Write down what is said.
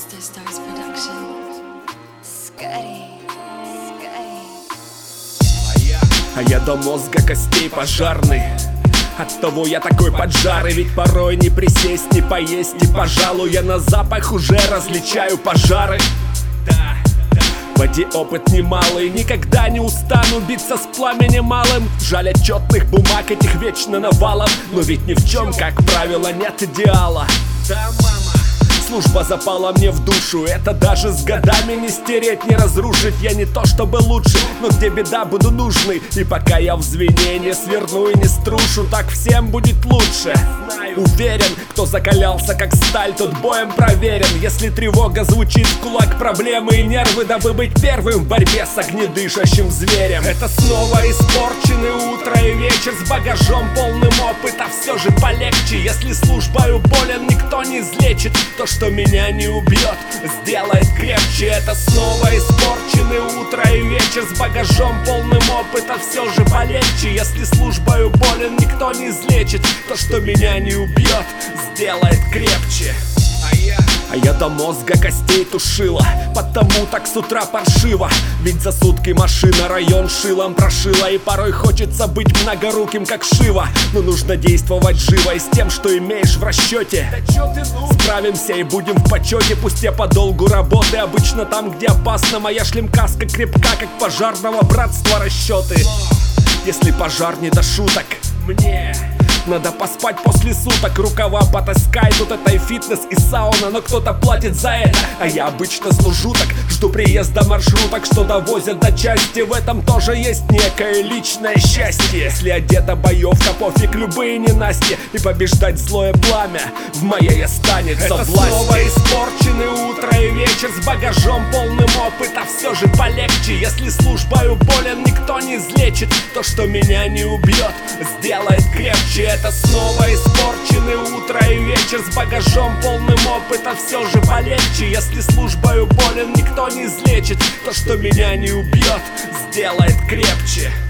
Monster Stars Production. Scotty. А я до мозга костей пожарный. Оттого я такой поджарый. Ведь порой не присесть, не поесть, не пожалуй. Я на запах уже различаю пожары. Поди опыт немалый, никогда не устану биться с пламенем малым. Жаль отчетных бумаг этих вечно навалом. Но ведь ни в чем, как правило, нет идеала. Да, мама. Служба запала мне в душу. Это даже с годами не стереть, не разрушить. Я не то чтобы лучше, но где беда, буду нужный. И пока я в звене не сверну и не струшу, так всем будет лучше. Уверен, кто закалялся как сталь, тот боем проверен. Если тревога звучит в кулак, проблемы и нервы, дабы быть первым в борьбе с огнедышащим зверем. Это снова испорченное утро и вечер с багажом полным опыта. Все же полегче, если службою болен никто не излечит. То, что меня не убьет, сделает крепче. Это снова испорченное утро и вечер с багажом полным опыта. Все же полегче, если службою болен никто не излечит. То, что меня не убьет, сделает крепче. А я до мозга костей тушила, потому так с утра паршиво. Ведь за сутки машина район шилом прошила. И порой хочется быть многоруким, как Шива. Но нужно действовать живо и с тем, что имеешь в расчете. Справимся и будем в почете. Пусть я по долгу работы, обычно там, где опасно. Моя шлемкаска крепка, как пожарного братства расчеты. Если пожар не до шуток, мне надо поспать после суток, рукава потаскай. Тут это и фитнес, и сауна, но кто-то платит за это. А я обычно служу так, жду приезда маршруток, что довозят до части. В этом тоже есть некое личное счастье. Если одета боевка, пофиг любые ненасти. И побеждать злое пламя в моей останется власть. Это снова испорченное утро и вечер с багажом полным опыта. Все же полегче, если службою болен никто не излечит. То, что меня не убьет, сделает крепче. Это снова испорченное утро и вечер с багажом полным опыта. Все же полегче, если службою болен никто не излечит. То, что меня не убьет, сделает крепче.